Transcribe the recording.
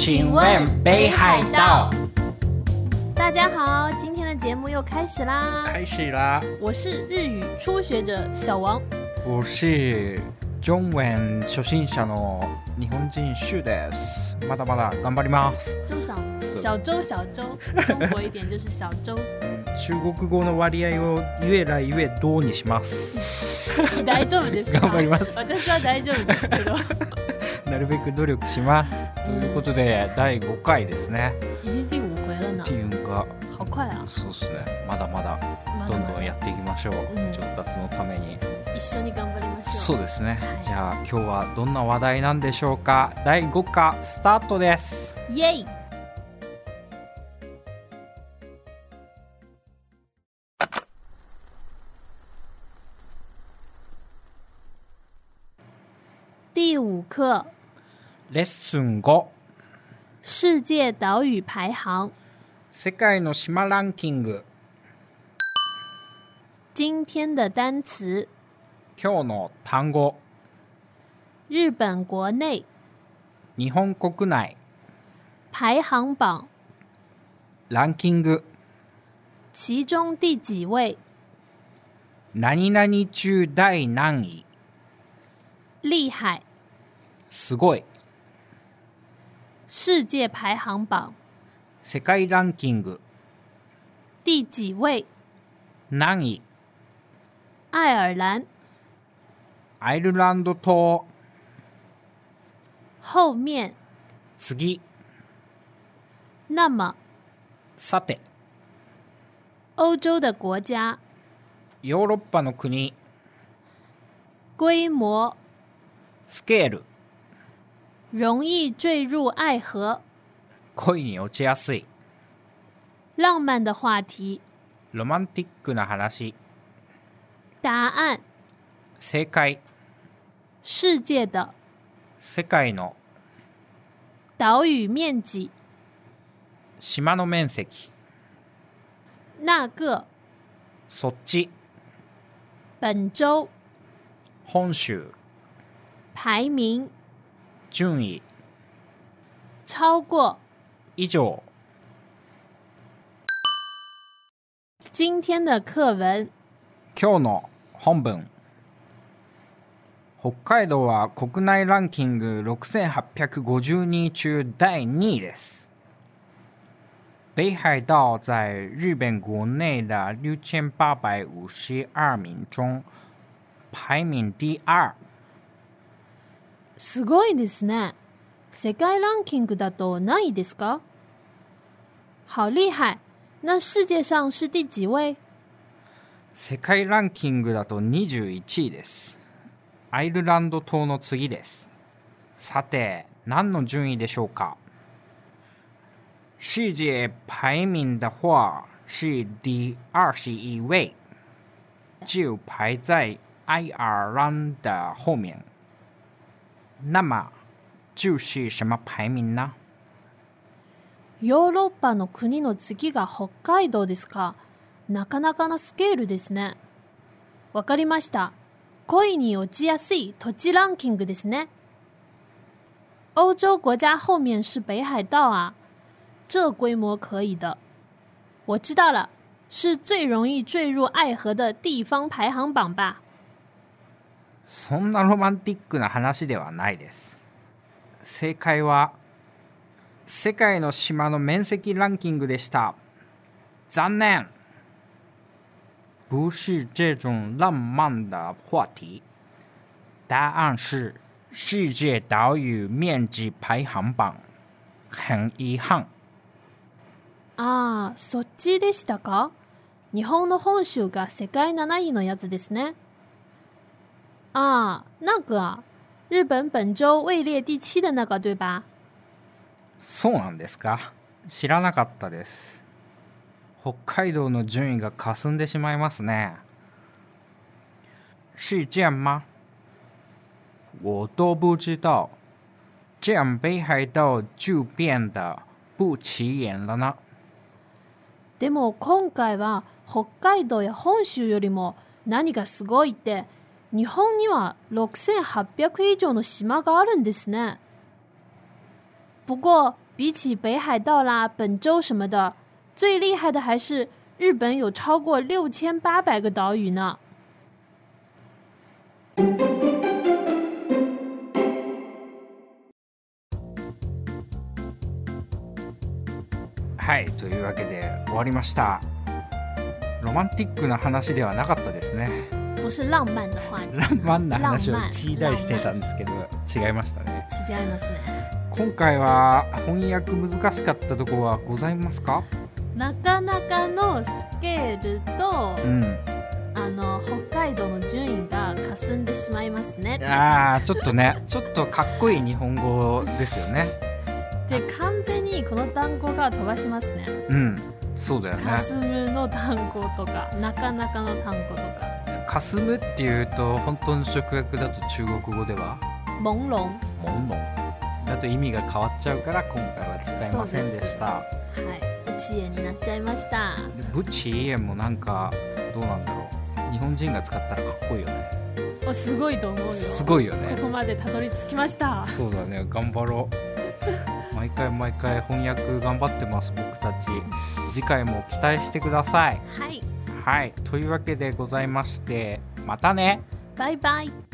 请问北海道。 大家好，今天的节目又开始啦！ 开始啦！ 我是日语初学者小王， 我是中文初心者の日本人シュです。まだまだ頑張ります。 小周，中国一点就是小周。 中国語の割合を越来越多にします。 大丈夫ですか？ 頑張ります。 私は大丈夫ですけど。 なるべく努力します。ということで第5回ですね。 已经第5回了呢。 っていうか、 好快啊！ そうですね。まだまだどんどんやっていきましょう。上達のために。 一緒に頑張りましょう。 そうですね。じゃあ今日はどんな話題なんでしょうか。第5課スタートです。 イエイ。第5課レッスン5 世界島嶼排行世界の島ランキング。 今天的单詞今日の単語。 日本国内日本国内排行榜ランキング。 其中第幾位何々中第何位。 厲害すごい。 世界排行榜世界ランキング第幾位何位。 愛爾蘭アイルランド島後面次。 那麼さて歐洲的國家ヨーロッパの国規模スケール容易墜入愛河恋に落ちやすい浪漫的話題ロマンティックな話答案正解世界的世界の島嶼面積島の面積那個そっち本州本州排名順位超過以上。 今天的課文今日の本文。北海道は国内ランキング6852中第2位です。北海道在日本国内的6852名中排名第2。 すごいですね。世界ランキングだと何位ですか？好厲害。那世界上是第幾位？ 世界ランキングだと21位です。アイルランド島の次です。さて、何の順位でしょうか？世界排名的话是第21位，就排在爱尔兰的后面。那么就是什么排名呢？ ヨーロッパの国の次が北海道ですか。なかなかなスケールですね。わかりました。恋に落ちやすい土地ランキングですね。欧洲国家后面是北海道啊，这规模可以的。我知道了，是最容易坠入愛河的地方排行榜吧。 そんなロマンティックな話ではないです。正解は世界の島の面積ランキングでした。残念。不是这种浪漫的话题。答案是世界岛屿面積排行榜。很遺憾。 ああ、そっちでしたか。日本の本州が世界7位のやつですね。啊，那个啊，日本本州位列第7的那个对吧？ そうなんですか。知らなかったです。北海道の順位が霞んでしまいますね。是这样吗？我都不知道。这样北海道就变得不起眼了呢。 でも今回は北海道や本州よりも何がすごいって日本には6800以上の島があるんですね。 不过比起北海道啦、本州什么的，最厉害的还是日本有超过6800个岛屿呢。 はい、というわけで終わりました。ロマンティックな話ではなかったですね。 不是浪漫的話題。 浪漫な話を期待してたんですけど、違いましたね。 違いますね。 今回は翻訳難しかったところはございますか？ なかなかのスケールと、北海道の順位が霞んでしまいますね。 ちょっとね、ちょっとかっこいい日本語ですよね。 で、完全にこの単語が飛ばしますね。 そうだよね。 霞むの単語とか、なかなかの単語とか。 霞むっていうと本当の直訳だと中国語では朦朧だと意味が変わっちゃうから今回は使いませんでした。 はい、遅延になっちゃいました。 ブチイエンもなんかどうなんだろう。日本人が使ったらかっこいいよね。 すごいと思うよ。 すごいよね。 ここまでたどり着きました。 そうだね、頑張ろう。毎回翻訳頑張ってます僕たち。次回も期待してください。 はい、 はい、というわけでございまして、またね。 バイバイ。